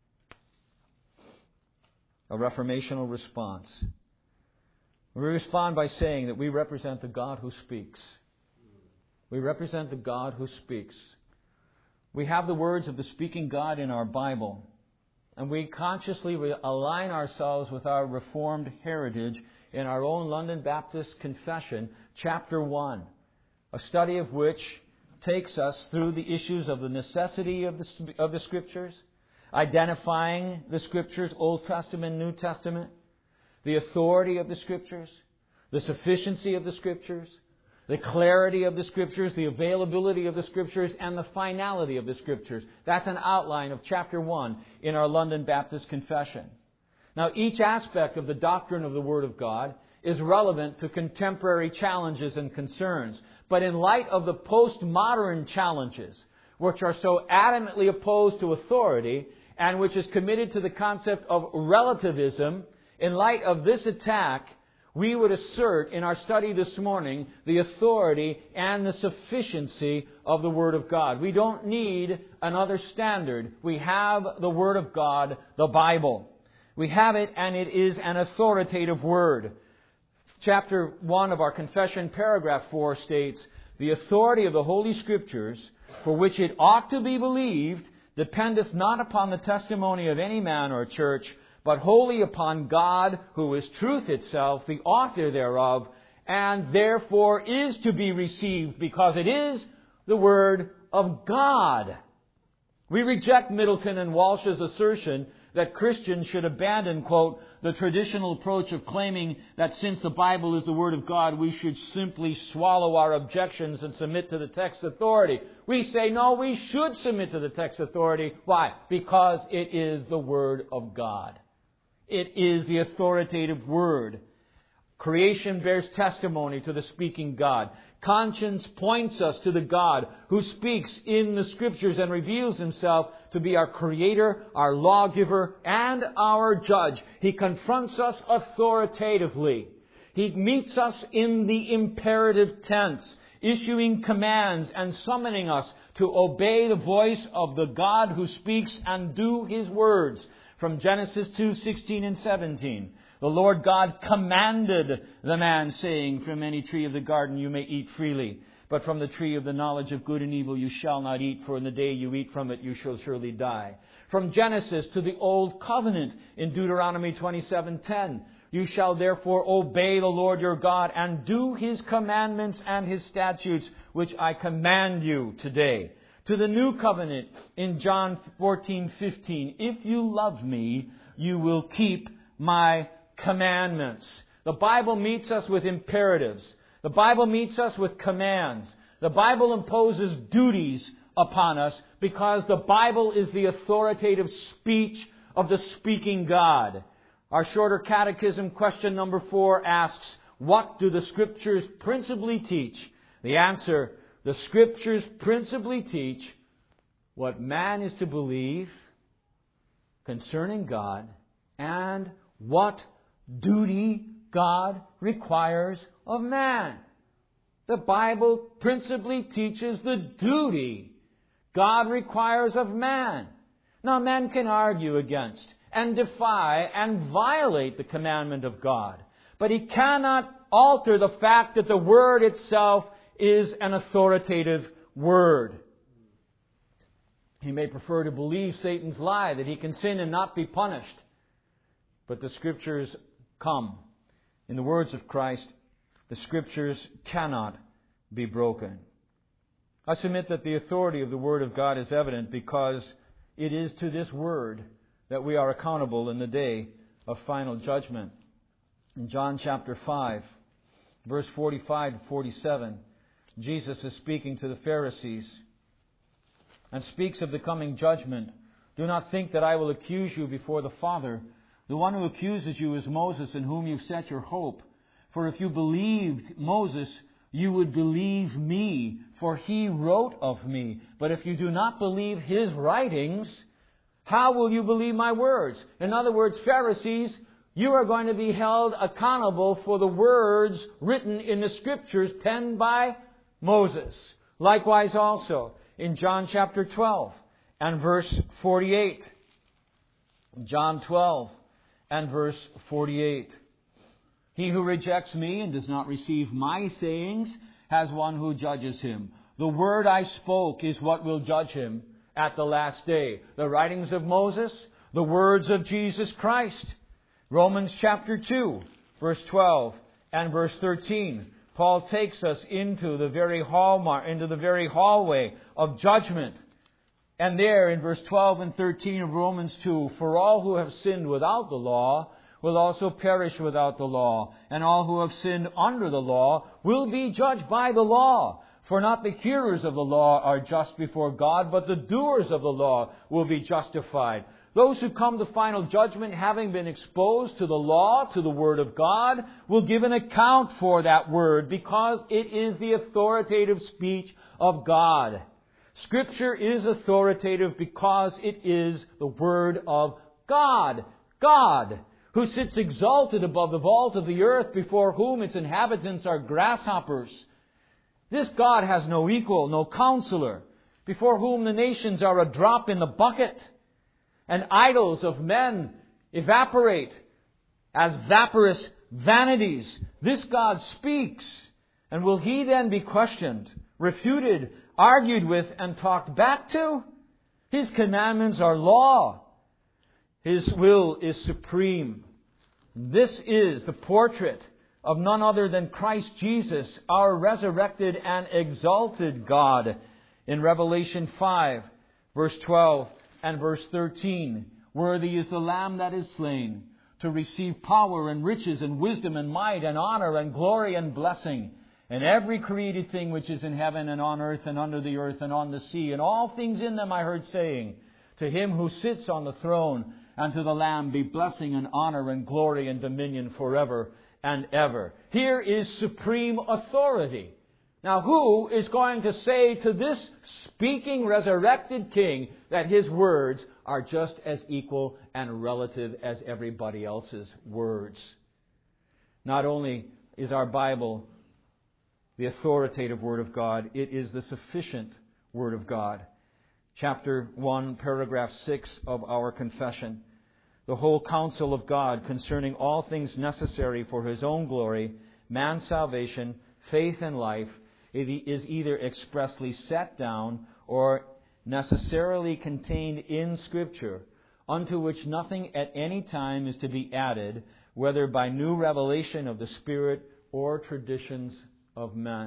A reformational response. We respond by saying that we represent the God who speaks. We represent the God who speaks. We have the words of the speaking God in our Bible, and we consciously align ourselves with our Reformed heritage in our own London Baptist Confession, chapter 1, a study of which takes us through the issues of the necessity of the Scriptures, identifying the Scriptures, Old Testament, New Testament, the authority of the Scriptures, the sufficiency of the Scriptures, the clarity of the Scriptures, the availability of the Scriptures, and the finality of the Scriptures. That's an outline of chapter 1 in our London Baptist Confession. Now, each aspect of the doctrine of the Word of God is relevant to contemporary challenges and concerns. But in light of the postmodern challenges, which are so adamantly opposed to authority and which is committed to the concept of relativism, in light of this attack, we would assert in our study this morning the authority and the sufficiency of the Word of God. We don't need another standard. We have the Word of God, the Bible. We have it, and it is an authoritative Word. Chapter 1 of our confession, paragraph 4 states, the authority of the Holy Scriptures, for which it ought to be believed, dependeth not upon the testimony of any man or church, but wholly upon God, who is truth itself, the author thereof, and therefore is to be received, because it is the Word of God. We reject Middleton and Walsh's assertion that Christians should abandon, quote, the traditional approach of claiming that since the Bible is the Word of God, we should simply swallow our objections and submit to the text authority. We say, no, we should submit to the text authority. Why? Because it is the Word of God. It is the authoritative Word. Creation bears testimony to the speaking God. Conscience points us to the God who speaks in the Scriptures and reveals Himself to be our Creator, our Lawgiver, and our Judge. He confronts us authoritatively. He meets us in the imperative tense, issuing commands and summoning us to obey the voice of the God who speaks and do His words. From Genesis 2:16 and 17. The Lord God commanded the man, saying, from any tree of the garden you may eat freely, but from the tree of the knowledge of good and evil you shall not eat, for in the day you eat from it you shall surely die. From Genesis to the Old Covenant in Deuteronomy 27:10. You shall therefore obey the Lord your God and do His commandments and His statutes, which I command you today. To the New Covenant in John 14:15. If you love me, you will keep my commandments. The Bible meets us with imperatives. The Bible meets us with commands. The Bible imposes duties upon us because the Bible is the authoritative speech of the speaking God. Our shorter catechism, question number 4, asks, what do the Scriptures principally teach? The answer, the Scriptures principally teach what man is to believe concerning God and what duty God requires of man. The Bible principally teaches the duty God requires of man. Now, man can argue against and defy and violate the commandment of God, but he cannot alter the fact that the Word itself is an authoritative Word. He may prefer to believe Satan's lie that he can sin and not be punished, but the Scriptures come. In the words of Christ, the Scriptures cannot be broken. I submit that the authority of the Word of God is evident because it is to this Word that we are accountable in the day of final judgment. In John chapter 5, verse 45 to 47, Jesus is speaking to the Pharisees and speaks of the coming judgment. Do not think that I will accuse you before the Father. The one who accuses you is Moses, in whom you set your hope. For if you believed Moses, you would believe me, for he wrote of me. But if you do not believe his writings, how will you believe my words? In other words, Pharisees, you are going to be held accountable for the words written in the Scriptures penned by Moses. Likewise also in John chapter 12 and verse 48. John 12 and verse 48. He who rejects me and does not receive my sayings has one who judges him. The word I spoke is what will judge him at the last day. The writings of Moses, the words of Jesus Christ. Romans chapter 2, verse 12 and verse 13. Paul takes us into the very hallway of judgment. And there in verse 12 and 13 of Romans 2, for all who have sinned without the law will also perish without the law, and all who have sinned under the law will be judged by the law. For not the hearers of the law are just before God, but the doers of the law will be justified. Those who come to final judgment, having been exposed to the law, to the Word of God, will give an account for that Word, because it is the authoritative speech of God. Scripture is authoritative because it is the Word of God. God, who sits exalted above the vault of the earth, before whom its inhabitants are grasshoppers. This God has no equal, no counselor, before whom the nations are a drop in the bucket, and idols of men evaporate as vaporous vanities. This God speaks, and will He then be questioned, refuted, argued with, and talked back to? His commandments are law. His will is supreme. This is the portrait of none other than Christ Jesus, our resurrected and exalted God. In Revelation 5, verse 12 and verse 13, worthy is the Lamb that is slain to receive power and riches and wisdom and might and honor and glory and blessing. And every created thing which is in heaven and on earth and under the earth and on the sea, and all things in them, I heard saying, to Him who sits on the throne and to the Lamb be blessing and honor and glory and dominion forever and ever. Here is supreme authority. Now, who is going to say to this speaking resurrected King that His words are just as equal and relative as everybody else's words? Not only is our Bible the authoritative Word of God, it is the sufficient Word of God. Chapter 1, paragraph 6 of our confession. The whole counsel of God concerning all things necessary for His own glory, man's salvation, faith and life, it is either expressly set down or necessarily contained in Scripture, unto which nothing at any time is to be added, whether by new revelation of the Spirit or traditions of men.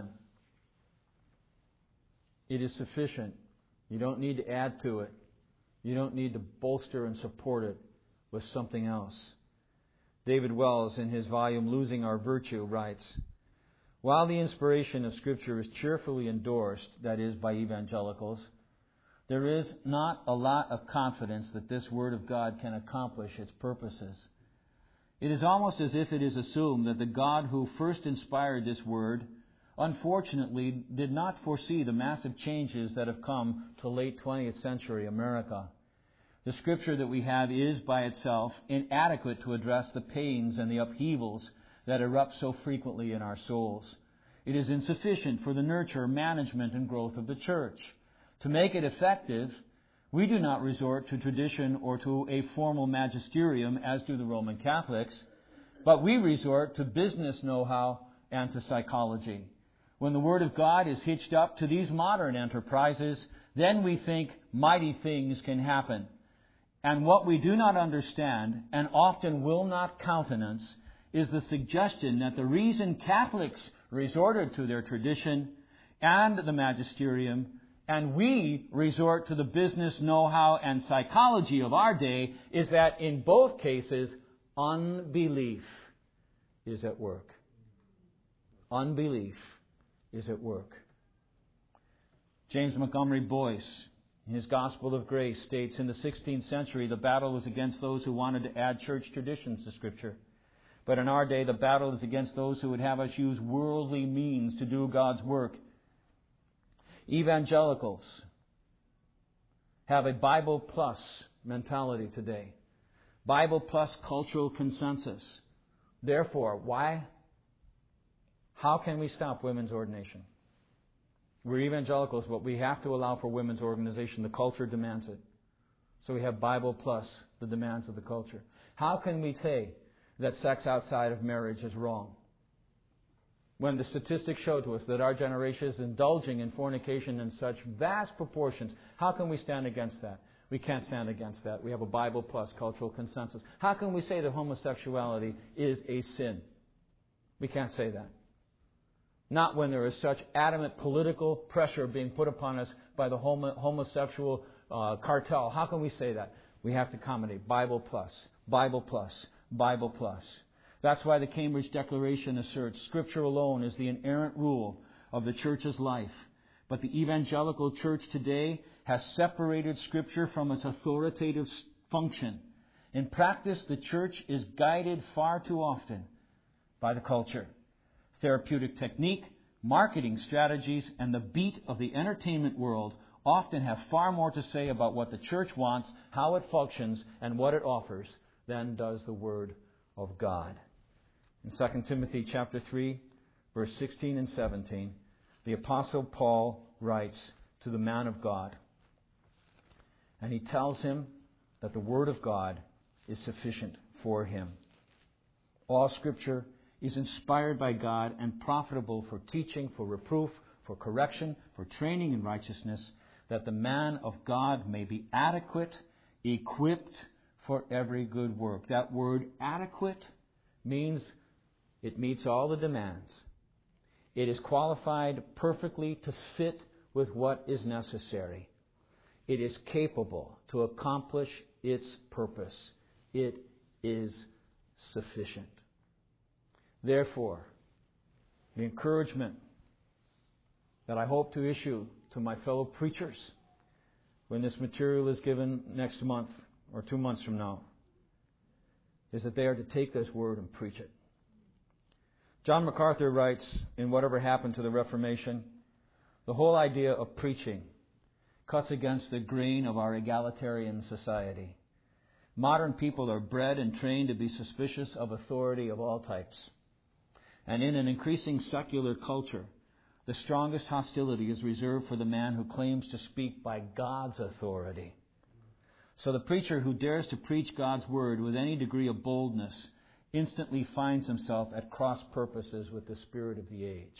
It is sufficient. You don't need to add to it. You don't need to bolster and support it with something else. David Wells, in his volume Losing Our Virtue, writes, while the inspiration of Scripture is cheerfully endorsed, that is, by evangelicals, there is not a lot of confidence that this Word of God can accomplish its purposes. It is almost as if it is assumed that the God who first inspired this Word, unfortunately, did not foresee the massive changes that have come to late 20th century America. The Scripture that we have is, by itself, inadequate to address the pains and the upheavals that erupt so frequently in our souls. It is insufficient for the nurture, management, and growth of the church. To make it effective, we do not resort to tradition or to a formal magisterium, as do the Roman Catholics, but we resort to business know-how and to psychology. When the Word of God is hitched up to these modern enterprises, then we think mighty things can happen. And what we do not understand, and often will not countenance, is the suggestion that the reason Catholics resorted to their tradition and the magisterium and we resort to the business know-how and psychology of our day, is that in both cases, unbelief is at work. Unbelief is at work. James Montgomery Boyce, in his Gospel of Grace, states, in the 16th century, the battle was against those who wanted to add church traditions to Scripture. But in our day, the battle is against those who would have us use worldly means to do God's work. Evangelicals have a Bible plus mentality today. Bible plus cultural consensus. Therefore, why? How can we stop women's ordination? We're evangelicals, but we have to allow for women's organization. The culture demands it. So we have Bible plus the demands of the culture. How can we say that sex outside of marriage is wrong, when the statistics show to us that our generation is indulging in fornication in such vast proportions? How can we stand against that? We can't stand against that. We have a Bible plus cultural consensus. How can we say that homosexuality is a sin? We can't say that. Not when there is such adamant political pressure being put upon us by the homosexual cartel. How can we say that? We have to accommodate Bible plus, Bible plus, Bible plus. That's why the Cambridge Declaration asserts Scripture alone is the inerrant rule of the church's life. But the evangelical church today has separated Scripture from its authoritative function. In practice, the church is guided far too often by the culture. Therapeutic technique, marketing strategies, and the beat of the entertainment world often have far more to say about what the church wants, how it functions, and what it offers than does the Word of God. In 2 Timothy chapter 3, verse 16 and 17, the Apostle Paul writes to the man of God, and he tells him that the Word of God is sufficient for him. All Scripture is inspired by God and profitable for teaching, for reproof, for correction, for training in righteousness, that the man of God may be adequate, equipped for every good work. That word adequate means it meets all the demands. It is qualified perfectly to fit with what is necessary. It is capable to accomplish its purpose. It is sufficient. Therefore, the encouragement that I hope to issue to my fellow preachers when this material is given next month or 2 months from now is that they are to take this word and preach it. John MacArthur writes in Whatever Happened to the Reformation, the whole idea of preaching cuts against the grain of our egalitarian society. Modern people are bred and trained to be suspicious of authority of all types. And in an increasing secular culture, the strongest hostility is reserved for the man who claims to speak by God's authority. So the preacher who dares to preach God's word with any degree of boldness instantly finds himself at cross purposes with the spirit of the age.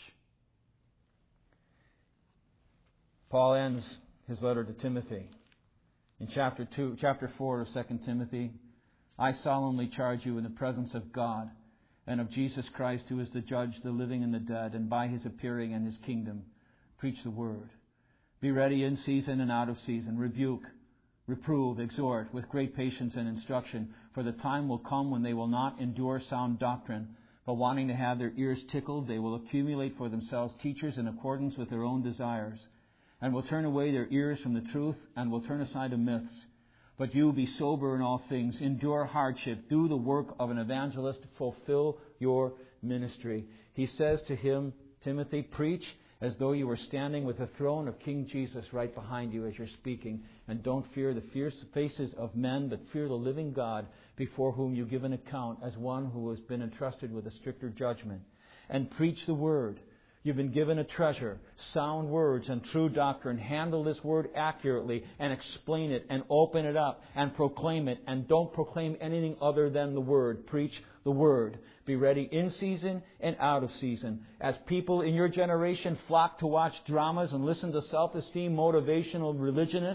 Paul ends his letter to Timothy in chapter 4 of 2 Timothy. I solemnly charge you in the presence of God and of Jesus Christ, who is the judge, the living and the dead, and by His appearing and His kingdom, preach the word. Be ready in season and out of season. Rebuke, reprove, exhort with great patience and instruction, for the time will come when they will not endure sound doctrine, but wanting to have their ears tickled, they will accumulate for themselves teachers in accordance with their own desires, and will turn away their ears from the truth, and will turn aside to myths. But you be sober in all things, endure hardship, do the work of an evangelist, fulfill your ministry. He says to him, Timothy, preach as though you were standing with the throne of King Jesus right behind you as you're speaking. And don't fear the fierce faces of men, but fear the living God before whom you give an account as one who has been entrusted with a stricter judgment. And preach the word. You've been given a treasure, sound words and true doctrine. Handle this word accurately and explain it and open it up and proclaim it. And don't proclaim anything other than the word. Preach the word. Be ready in season and out of season. As people in your generation flock to watch dramas and listen to self-esteem motivational religionists,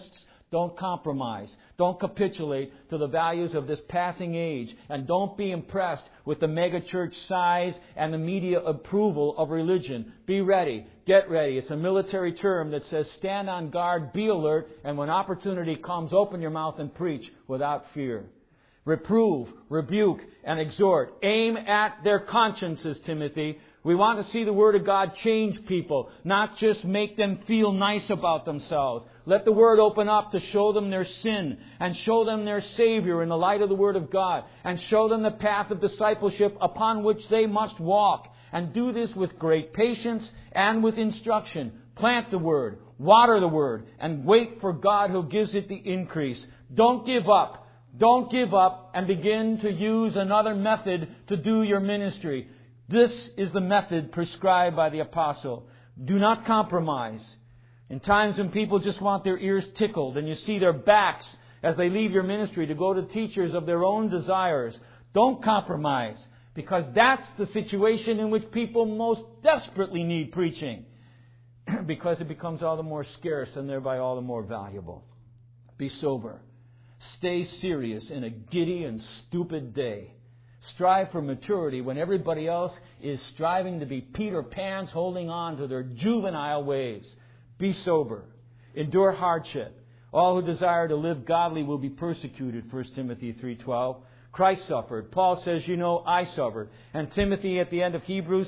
Don't compromise. Don't capitulate to the values of this passing age. And don't be impressed with the megachurch size and the media approval of religion. Be ready. Get ready. It's a military term that says stand on guard, be alert, and when opportunity comes, open your mouth and preach without fear. Reprove, rebuke, and exhort. Aim at their consciences, Timothy. We want to see the Word of God change people, not just make them feel nice about themselves. Let the Word open up to show them their sin and show them their Savior in the light of the Word of God and show them the path of discipleship upon which they must walk. And do this with great patience and with instruction. Plant the Word, water the Word, and wait for God who gives it the increase. Don't give up. Don't give up and begin to use another method to do your ministry. This is the method prescribed by the apostle. Do not compromise. In times when people just want their ears tickled and you see their backs as they leave your ministry to go to teachers of their own desires, don't compromise, because that's the situation in which people most desperately need preaching, because it becomes all the more scarce and thereby all the more valuable. Be sober. Stay serious in a giddy and stupid day. Strive for maturity when everybody else is striving to be Peter Pans holding on to their juvenile ways. Be sober. Endure hardship. All who desire to live godly will be persecuted, 1 Timothy 3:12. Christ suffered. Paul says, I suffered. And Timothy at the end of Hebrews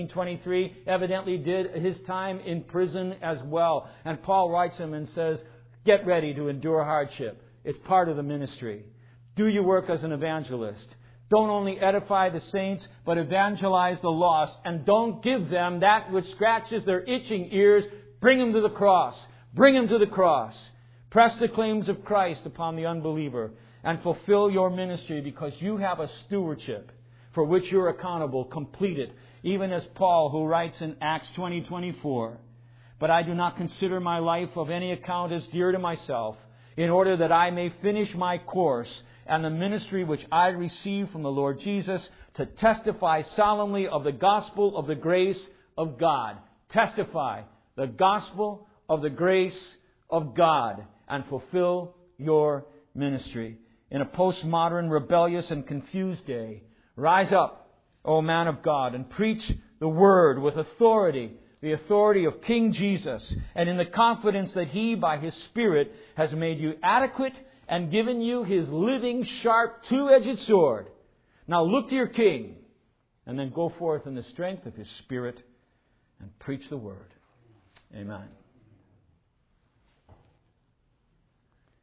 13:23 evidently did his time in prison as well. And Paul writes him and says, get ready to endure hardship. It's part of the ministry. Do your work as an evangelist. Don't only edify the saints, but evangelize the lost. And don't give them that which scratches their itching ears. Bring them to the cross. Bring them to the cross. Press the claims of Christ upon the unbeliever and fulfill your ministry, because you have a stewardship for which you're accountable. Complete it. Even as Paul, who writes in Acts 20:24, but I do not consider my life of any account as dear to myself, in order that I may finish my course and the ministry which I received from the Lord Jesus, to testify solemnly of the gospel of the grace of God. Testify the gospel of the grace of God and fulfill your ministry. In a postmodern, rebellious and confused day, rise up, O man of God, and preach the Word with authority, the authority of King Jesus, and in the confidence that He, by His Spirit, has made you adequate and given you His living, sharp, two-edged sword. Now look to your King, and then go forth in the strength of His Spirit and preach the Word. Amen.